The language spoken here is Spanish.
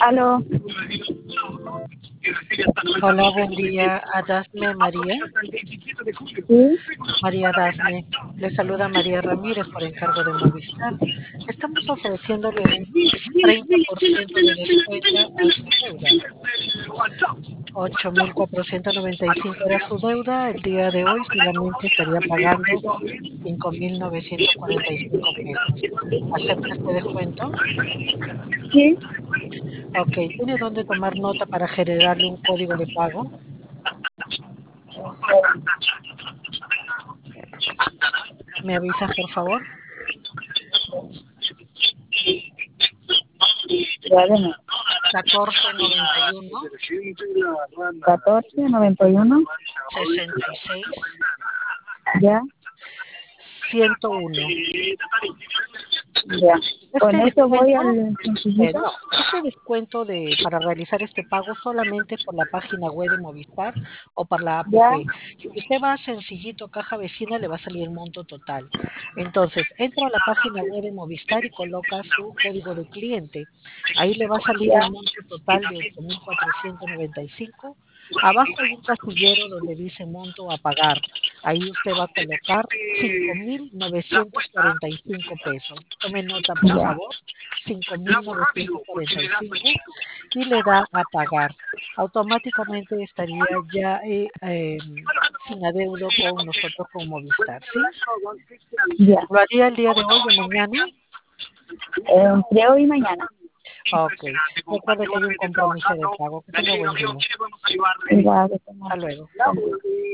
Aló. Hola, buen día. Adasme María. Sí. María Dasme. Le saluda María Ramírez por encargo de Movistar. Estamos ofreciéndole un 30% de descuento a su deuda. 8.495 era su deuda. El día de hoy solamente estaría pagando 5.945 pesos. ¿Acepta este descuento? Sí. Ok. ¿Tiene dónde tomar nota para generarle un código de pago? ¿Me avisas, por favor? Ya deme. 1491 1491. 66 Ya. 101. Ya. Con Este eso voy descuento, al sencillito. no, este descuento para realizar este pago solamente por la página web de Movistar o por la APP. Ya. Si usted va a Sencillito Caja Vecina, le va a salir el monto total. Entonces, entra a la página web de Movistar y coloca su código de cliente. Ahí le va a salir el Ya. monto total de 8.495. Abajo hay un casillero donde dice monto a pagar. Ahí usted va a colocar 5.945 pesos. Tome nota, por Ya. favor. 5.945 y le da a pagar. Automáticamente estaría ya sin adeudo con nosotros con Movistar, ¿sí? Ya. ¿Lo haría el día de hoy o mañana? De hoy y mañana. Ok. Recuerde que hay un compromiso de pago. Que tenga buen día. Igual que Hasta tenga. luego.